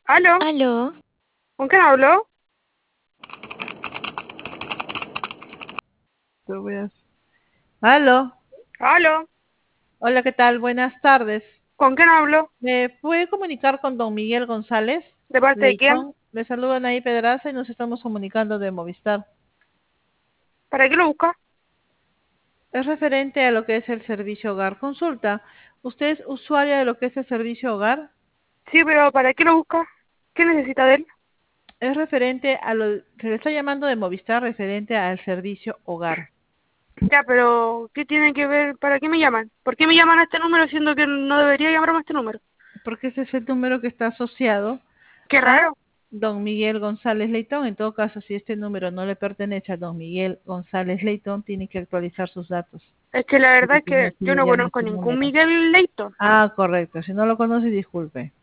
¿Aló? Aló, ¿Con quién habló? Te voy a... Aló, ¿Aló? hola, ¿qué tal? Buenas tardes. ¿Con quién habló? ¿Me puede comunicar con don Miguel González ¿De parte de quién? Leitón? Le saludan ahí Pedraza y nos estamos comunicando de Movistar. ¿Para qué lo busca? Es referente a lo que es el servicio hogar. Consulta, ¿usted es usuaria de lo que es el servicio hogar? Sí, pero ¿para qué lo busca? ¿Qué necesita de él? Es referente a lo que le está llamando de Movistar, referente al servicio hogar. Ya, pero ¿qué tiene que ver? ¿Para qué me llaman? ¿Por qué me llaman a este número siendo que no debería llamarme a este número? Porque ese es el número que está asociado Qué a raro. don Miguel González Leitón. En todo caso, si este número no le pertenece a don Miguel González Leitón, tiene que actualizar sus datos, Es que la verdad porque es tiene que aquí yo le no llama conozco este ningún número. Miguel Leighton. Ah, correcto. Si no lo conoce, disculpe.